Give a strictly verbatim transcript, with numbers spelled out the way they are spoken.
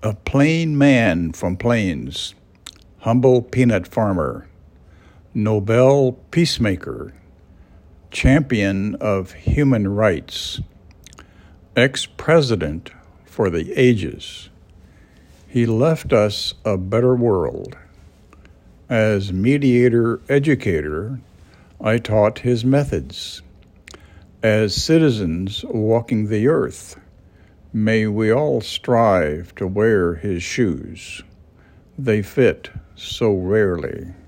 A plain man from Plains, humble peanut farmer, Nobel peacemaker, champion of human rights, ex-president for the ages. He left us a better world. As mediator educator, I taught his methods. As citizens walking the earth, may we all strive to wear his shoes. They fit so rarely.